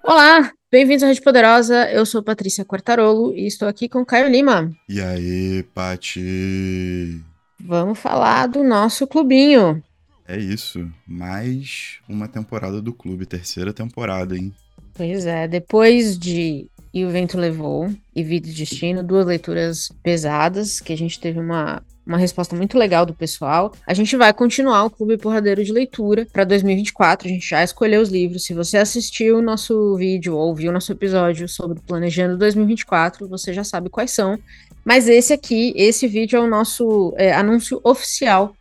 Olá, bem-vindos à Rede Poderosa. Eu sou Patrícia Quartarolo e estou aqui com Caio Lima. E aí, Pati? Vamos falar do nosso clubinho. É isso. Mais uma temporada do clube, terceira temporada, hein? Pois é, depois de E o Vento Levou e Vida e Destino, duas leituras pesadas, que a gente teve uma resposta muito legal do pessoal. A gente vai continuar o Clube Porradeiro de Leitura para 2024. A gente já escolheu os livros. Se você assistiu o nosso vídeo ou viu o nosso episódio sobre Planejando 2024, você já sabe quais são. Mas esse vídeo é o nosso anúncio oficial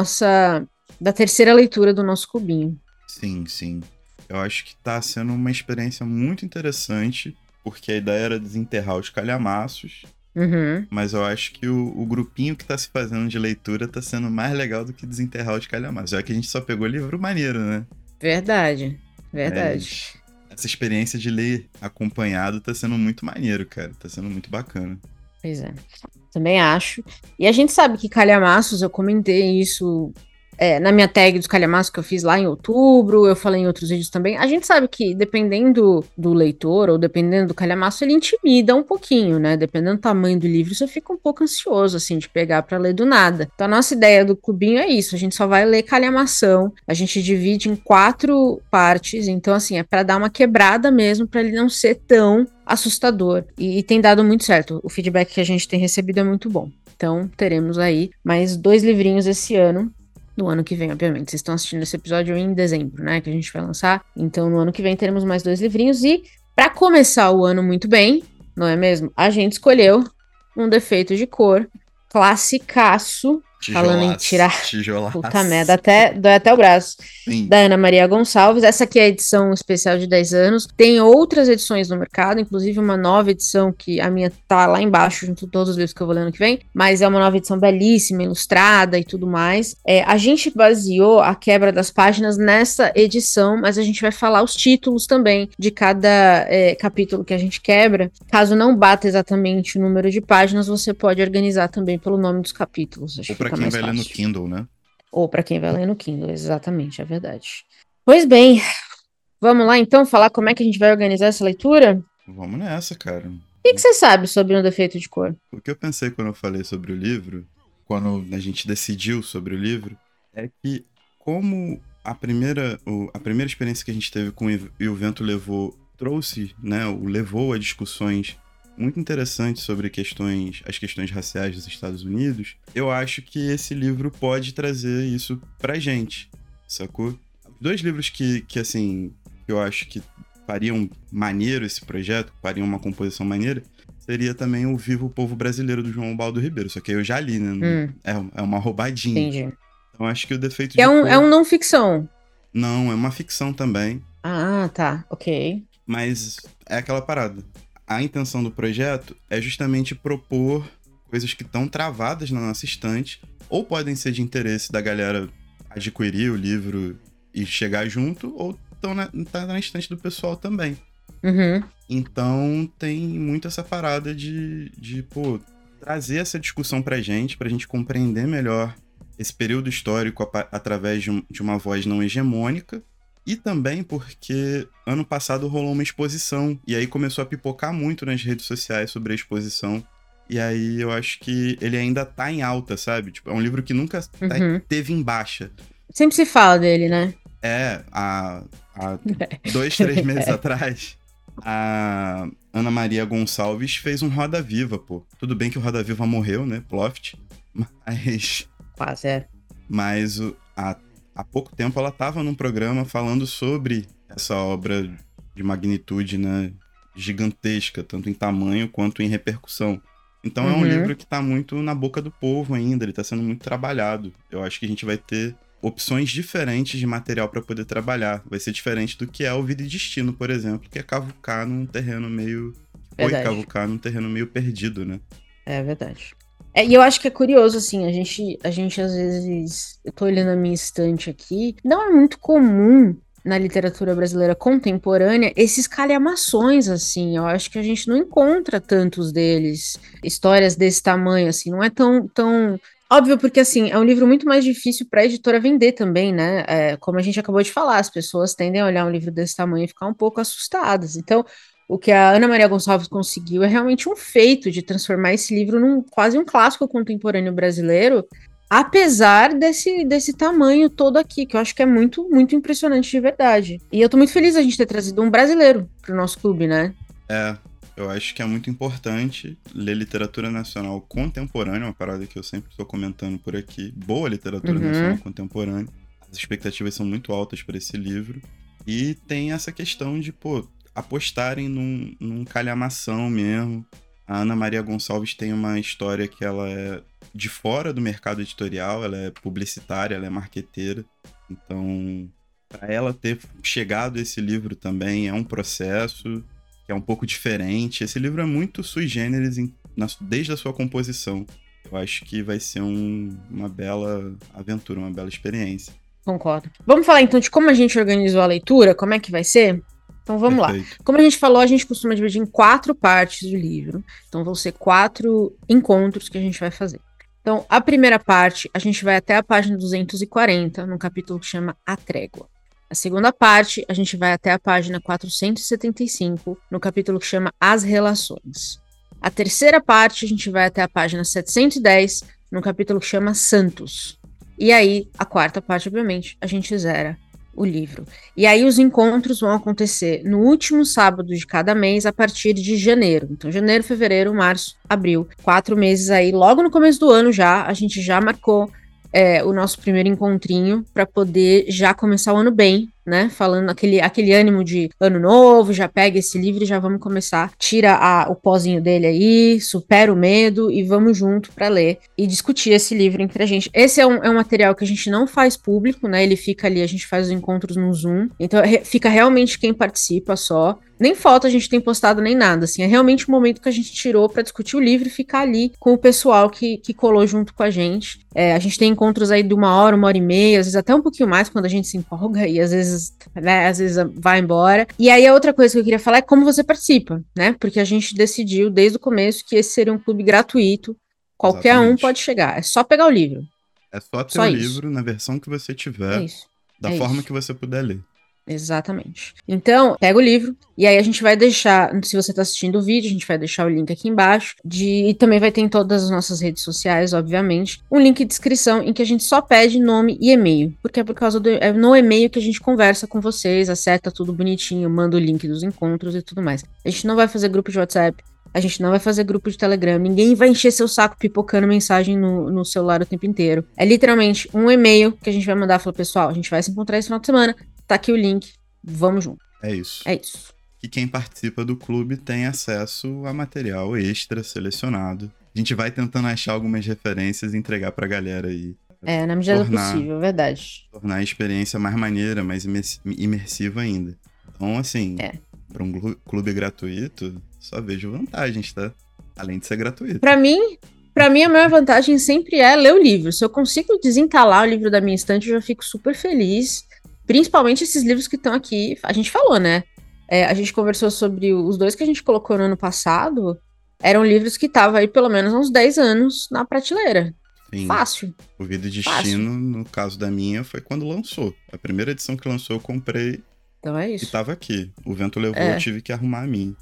da terceira leitura do nosso clubinho. Sim, sim. Eu acho que tá sendo uma experiência muito interessante, porque a ideia era desenterrar os calhamaços, Uhum, mas eu acho que o grupinho que tá se fazendo de leitura tá sendo mais legal do que desenterrar os calhamaços, já que a gente só pegou livro maneiro, né? verdade, verdade. Mas essa experiência de ler acompanhado tá sendo muito maneiro, cara. Tá sendo muito bacana. Pois é, também acho. E a gente sabe que calhamaços, eu comentei isso na minha tag dos calhamaços que eu fiz lá em outubro, eu falei em outros vídeos também. A gente sabe que dependendo do leitor ou dependendo do calhamaço, ele intimida um pouquinho, né? Dependendo do tamanho do livro, você fica um pouco ansioso, assim, de pegar pra ler do nada. Então a nossa ideia do clubinho é isso: a gente só vai ler calhamação, a gente divide em 4 partes, então, assim, é pra dar uma quebrada mesmo, pra ele não ser tão assustador. E tem dado muito certo. O feedback que a gente tem recebido é muito bom. Então, teremos aí mais 2 livrinhos esse ano. No ano que vem, obviamente. Vocês estão assistindo esse episódio em dezembro, né? Que a gente vai lançar. Então, no ano que vem, teremos mais 2 livrinhos. E, para começar o ano muito bem, não é mesmo? A gente escolheu um defeito de cor classicaço. Falando em Tijolaço, tirar. Puta merda, tijolaço. dói até o braço. Sim. Da Ana Maria Gonçalves. Essa aqui é a edição especial de 10 anos. Tem outras edições no mercado, inclusive uma nova edição que a minha tá lá embaixo, junto com todos os livros que eu vou ler ano que vem. Mas é uma nova edição belíssima, ilustrada e tudo mais. A gente baseou a quebra das páginas nessa edição, mas a gente vai falar os títulos também de cada capítulo que a gente quebra. Caso não bata exatamente o número de páginas, você pode organizar também pelo nome dos capítulos. Acho Ou que pra fica quem mais vai ler no fácil. Kindle, né? Ou para quem vai ler no Kindle, exatamente, é verdade. Pois bem, vamos lá então falar como é que a gente vai organizar essa leitura? Vamos nessa, cara. O que você sabe sobre um defeito de cor? O que eu pensei quando eu falei sobre o livro, quando a gente decidiu sobre o livro, é que como a primeira experiência que a gente teve com E o Vento Levou trouxe, né, levou a discussões muito interessantes sobre as questões raciais dos Estados Unidos, eu acho que esse livro pode trazer isso pra gente, sacou? Os dois livros que assim, eu acho que fariam maneiro esse projeto, fariam uma composição maneira, seria também o Vivo o Povo Brasileiro do João Baldo Ribeiro, só que eu já li, né? Hum, É uma roubadinha. entendi. Então acho que o Defeito É de um, é Cor um não ficção. não, é uma ficção também, Ah, tá, ok. mas é aquela parada. A intenção do projeto é justamente propor coisas que estão travadas na nossa estante, ou podem ser de interesse da galera adquirir o livro e chegar junto, ou tá na estante do pessoal também. Uhum, Então tem muito essa parada pô, trazer essa discussão pra gente compreender melhor esse período histórico através de uma voz não hegemônica. E também porque ano passado rolou uma exposição, e aí começou a pipocar muito nas redes sociais sobre a exposição. E aí eu acho que ele ainda tá em alta, sabe? Tipo, é um livro que nunca uhum. teve em baixa. Sempre se fala dele, né? Há 2, 3 meses atrás, a Ana Maria Gonçalves fez um Roda Viva, pô. Tudo bem que o Roda Viva morreu, né? Ploft. Mas, Quase, é. há pouco tempo ela tava num programa falando sobre essa obra de magnitude, né? Gigantesca, tanto em tamanho quanto em repercussão. Então é um Uhum, livro que tá muito na boca do povo ainda, ele tá sendo muito trabalhado. Eu acho que a gente vai ter opções diferentes de material para poder trabalhar. Vai ser diferente do que é o Vida e Destino, por exemplo, que é cavucar num terreno meio... Foi verdade. cavucar num terreno meio perdido, né? É verdade. E eu acho que é curioso, assim, a gente às vezes, eu tô olhando a minha estante aqui, não é muito comum na literatura brasileira contemporânea esses calhamações, assim, eu acho que a gente não encontra tantos deles, histórias desse tamanho, assim, não é tão. Óbvio, porque assim, é um livro muito mais difícil para a editora vender também, né? Como a gente acabou de falar, as pessoas tendem a olhar um livro desse tamanho e ficar um pouco assustadas. Então, o que a Ana Maria Gonçalves conseguiu é realmente um feito de transformar esse livro num quase um clássico contemporâneo brasileiro, apesar desse tamanho todo aqui, que eu acho que é muito, muito impressionante de verdade. E eu tô muito feliz a gente ter trazido um brasileiro pro nosso clube, né? É, eu acho que é muito importante ler literatura nacional contemporânea, uma parada que eu sempre estou comentando por aqui. Boa literatura nacional contemporânea. As expectativas são muito altas para esse livro. E tem essa questão de, pô, apostarem num calhamação mesmo. A Ana Maria Gonçalves tem uma história que ela é de fora do mercado editorial, ela é publicitária, ela é marqueteira. Então, para ela ter chegado a esse livro também é um processo que é um pouco diferente. Esse livro é muito sui generis desde a sua composição. Eu acho que vai ser uma bela aventura, uma bela experiência. Concordo. Vamos falar então de como a gente organizou a leitura, como é que vai ser? Então vamos Perfeito. lá. Como a gente falou, a gente costuma dividir em 4 partes do livro. Então vão ser 4 encontros que a gente vai fazer. Então, a primeira parte, a gente vai até a página 240, num capítulo que chama A Trégua. A segunda parte, a gente vai até a página 475, no capítulo que chama As Relações. A terceira parte, a gente vai até a página 710, no capítulo que chama Santos. E aí, a quarta parte, obviamente, a gente zera o livro. E aí os encontros vão acontecer no último sábado de cada mês a partir de janeiro. Então, janeiro, fevereiro, março, abril. 4 meses aí, logo no começo do ano já, a gente já marcou o nosso primeiro encontrinho para poder já começar o ano bem, né? Falando aquele ânimo de ano novo, já pega esse livro e já vamos começar. Tira o pozinho dele aí, supera o medo e vamos junto para ler e discutir esse livro entre a gente. Esse é um material que a gente não faz público, né? Ele fica ali, a gente faz os encontros no Zoom. Então fica realmente quem participa só. Nem foto a gente tem postado nem nada, assim, é realmente o momento que a gente tirou para discutir o livro e ficar ali com o pessoal que colou junto com a gente. A gente tem encontros aí de 1 hora, 1 hora e meia, às vezes até um pouquinho mais quando a gente se empolga e às vezes vai embora. E aí a outra coisa que eu queria falar é como você participa, né? Porque a gente decidiu desde o começo que esse seria um clube gratuito, qualquer Exatamente. um pode chegar, é só pegar o livro. É só ter Só o isso. livro na versão que você tiver, É isso. da forma que você puder ler. Exatamente. Então, pega o livro e aí a gente vai deixar, se você está assistindo o vídeo, a gente vai deixar o link aqui embaixo, e também vai ter em todas as nossas redes sociais, obviamente, um link de descrição em que a gente só pede nome e e-mail, porque é por causa é no e-mail que a gente conversa com vocês, acerta tudo bonitinho, manda o link dos encontros e tudo mais. A gente não vai fazer grupo de WhatsApp, a gente não vai fazer grupo de Telegram, ninguém vai encher seu saco pipocando mensagem no celular o tempo inteiro. É literalmente um e-mail que a gente vai mandar e falar, pessoal, a gente vai se encontrar esse final de semana, tá aqui o link, vamos junto. É isso. É isso. E quem participa do clube tem acesso a material extra selecionado. A gente vai tentando achar algumas referências e entregar pra galera aí. Na medida do possível, verdade. Tornar a experiência mais maneira, mais imersiva ainda. Então, assim, pra um clube gratuito, só vejo vantagens, tá? Além de ser gratuito. Pra mim, a maior vantagem sempre é ler o livro. Se eu consigo desentalar o livro da minha estante, eu já fico super feliz. Principalmente esses livros que estão aqui. A gente falou, né? A gente conversou sobre os 2 que a gente colocou no ano passado. Eram livros que estavam aí pelo menos há uns 10 anos na prateleira. Sim. Fácil. O Vida e Destino, no caso da minha, foi quando lançou. A primeira edição que lançou eu comprei. Então é isso. E tava aqui. O vento levou, eu tive que arrumar a minha.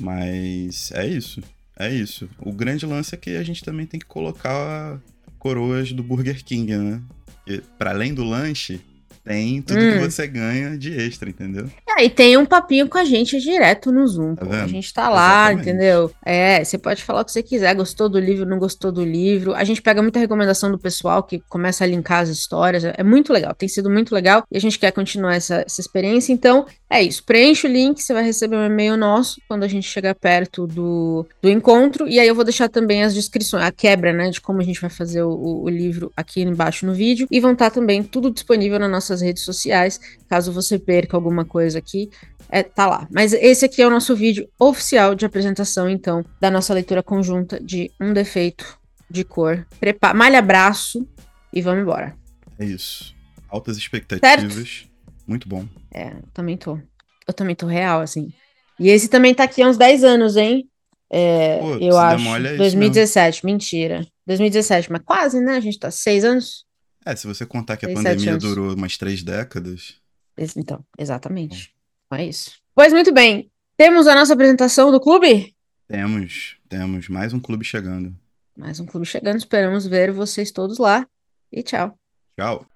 Mas é isso. É isso. O grande lance é que a gente também tem que colocar coroas do Burger King, né? Porque, para além do lanche, tem tudo que você ganha de extra, entendeu? E tem um papinho com a gente direto no Zoom. Tá, a gente tá lá, entendeu? Você pode falar o que você quiser. Gostou do livro, não gostou do livro. A gente pega muita recomendação do pessoal que começa a linkar as histórias. É muito legal, tem sido muito legal. E a gente quer continuar essa experiência. Então, é isso. Preenche o link, você vai receber um e-mail nosso quando a gente chegar perto do encontro. E aí eu vou deixar também as descrições, a quebra, né, de como a gente vai fazer o livro aqui embaixo no vídeo. E vão estar também tudo disponível nas nossas redes sociais, caso você perca alguma coisa aqui, tá lá. Mas esse aqui é o nosso vídeo oficial de apresentação, então, da nossa leitura conjunta de Um Defeito de Cor. Malha braço e vamos embora. É isso. Altas expectativas. Certo? Muito bom. Eu também tô real, assim. E esse também tá aqui há uns 10 anos, hein? Eu acho. 2017, mentira. 2017, mas quase, né? A gente tá 6 anos. Se você contar que a 6, 7 pandemia anos. durou umas 3 décadas. Então, exatamente. É isso. Pois muito bem. Temos a nossa apresentação do clube? Temos mais um clube chegando. Mais um clube chegando. Esperamos ver vocês todos lá. E tchau. Tchau.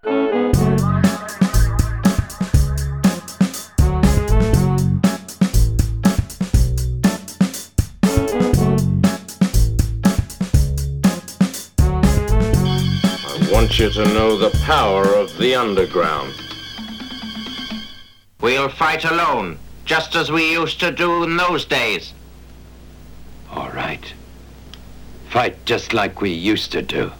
I want you to know the power of the underground. We'll fight alone, just as we used to do in those days. All right. Fight just like we used to do.